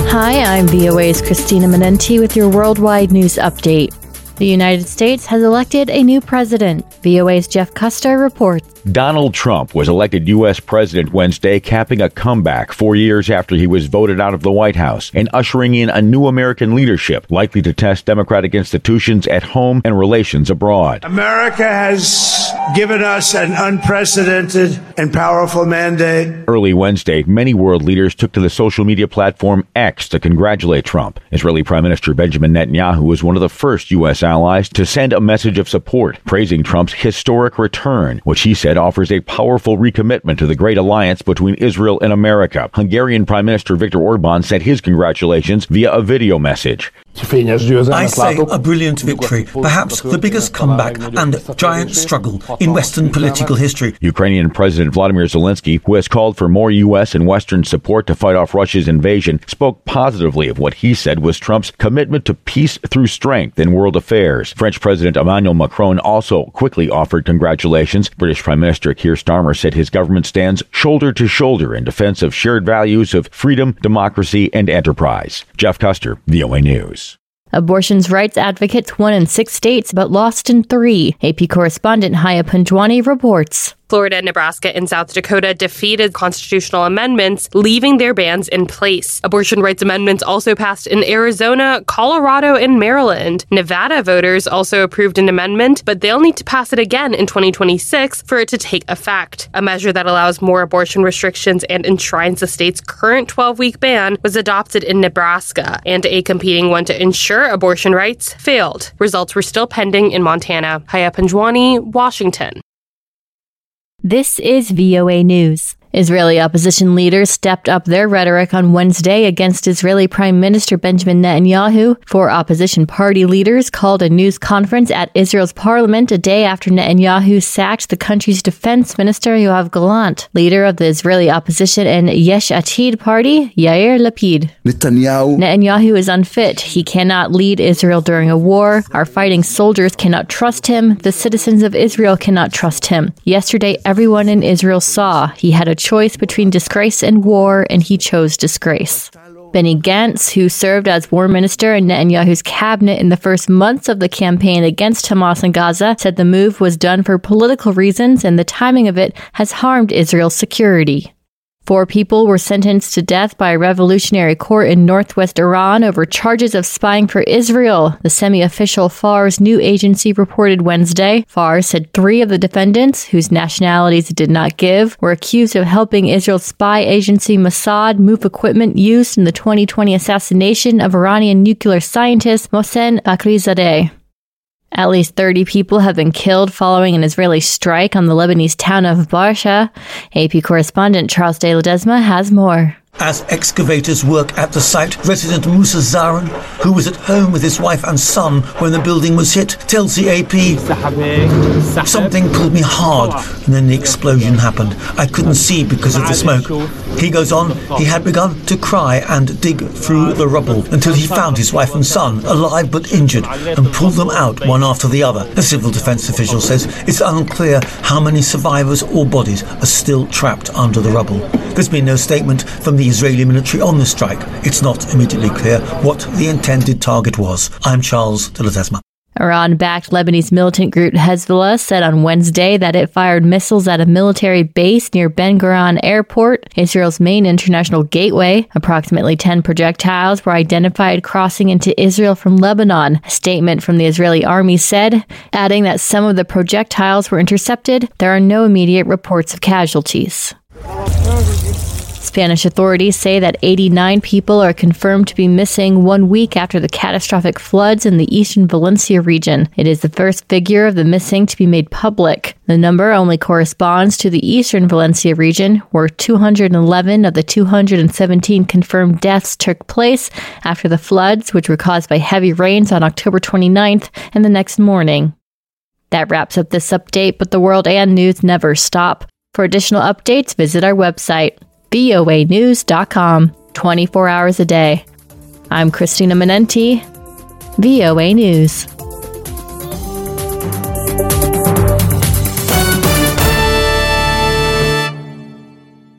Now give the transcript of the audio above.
Hi, I'm VOA's Christina Menenti with your worldwide news update. The United States has elected a new president. VOA's Jeff Custer reports. Donald Trump was elected U.S. president Wednesday, capping a comeback 4 years after he was voted out of the White House and ushering in a new American leadership likely to test democratic institutions at home and relations abroad. America has given us an unprecedented and powerful mandate. Early Wednesday, many world leaders took to the social media platform X to congratulate Trump. Israeli Prime Minister Benjamin Netanyahu was one of the first U.S. allies to send a message of support, praising Trump's historic return, which he said offers a powerful recommitment to the great alliance between Israel and America. Hungarian Prime Minister Viktor Orban sent his congratulations via a video message. I say a brilliant victory, perhaps the biggest comeback and giant struggle in Western political history. Ukrainian President Vladimir Zelensky, who has called for more U.S. and Western support to fight off Russia's invasion, spoke positively of what he said was Trump's commitment to peace through strength in world affairs. French President Emmanuel Macron also quickly offered congratulations. British Prime Minister Keir Starmer said his government stands shoulder to shoulder in defense of shared values of freedom, democracy, and enterprise. Jeff Custer, VOA News. Abortion rights advocates won in 6 states but lost in 3. AP correspondent Haya Panjwani reports. Florida, Nebraska, and South Dakota defeated constitutional amendments, leaving their bans in place. Abortion rights amendments also passed in Arizona, Colorado, and Maryland. Nevada voters also approved an amendment, but they'll need to pass it again in 2026 for it to take effect. A measure that allows more abortion restrictions and enshrines the state's current 12-week ban was adopted in Nebraska, and a competing one to ensure abortion rights failed. Results were still pending in Montana. Haya Panjwani, Washington. This is VOA News. Israeli opposition leaders stepped up their rhetoric on Wednesday against Israeli Prime Minister Benjamin Netanyahu. 4 opposition party leaders called a news conference at Israel's parliament a day after Netanyahu sacked the country's defense minister Yoav Gallant. Leader of the Israeli opposition and Yesh Atid party, Yair Lapid. Netanyahu is unfit. He cannot lead Israel during a war. Our fighting soldiers cannot trust him. The citizens of Israel cannot trust him. Yesterday, everyone in Israel saw he had a choice between disgrace and war, and he chose disgrace. Benny Gantz, who served as war minister in Netanyahu's cabinet in the first months of the campaign against Hamas in Gaza, said the move was done for political reasons and the timing of it has harmed Israel's security. 4 people were sentenced to death by a revolutionary court in northwest Iran over charges of spying for Israel, the semi-official Fars news agency reported Wednesday. Fars said 3 of the defendants, whose nationalities it did not give, were accused of helping Israel's spy agency Mossad move equipment used in the 2020 assassination of Iranian nuclear scientist Mohsen Fakhrizadeh. At least 30 people have been killed following an Israeli strike on the Lebanese town of Barsha. AP correspondent Charles De Ledesma has more. As excavators work at the site, resident Musa Zaran, who was at home with his wife and son when the building was hit, tells the AP, "Something pulled me hard and then the explosion happened. I couldn't see because of the smoke." He goes on, he had begun to cry and dig through the rubble until he found his wife and son, alive but injured, and pulled them out one after the other. A civil defense official says it's unclear how many survivors or bodies are still trapped under the rubble. There's been no statement from the Israeli military on the strike. It's not immediately clear what the intended target was. I'm Charles de Ledesma. Iran-backed Lebanese militant group Hezbollah said on Wednesday that it fired missiles at a military base near Ben Gurion Airport, Israel's main international gateway. Approximately 10 projectiles were identified crossing into Israel from Lebanon, a statement from the Israeli army said, adding that some of the projectiles were intercepted. There are no immediate reports of casualties. Spanish authorities say that 89 people are confirmed to be missing 1 week after the catastrophic floods in the eastern Valencia region. It is the first figure of the missing to be made public. The number only corresponds to the eastern Valencia region, where 211 of the 217 confirmed deaths took place after the floods, which were caused by heavy rains on October 29th and the next morning. That wraps up this update, but the world and news never stop. For additional updates, visit our website, voanews.com, 24 hours a day. I'm Christina Menenti, VOA News.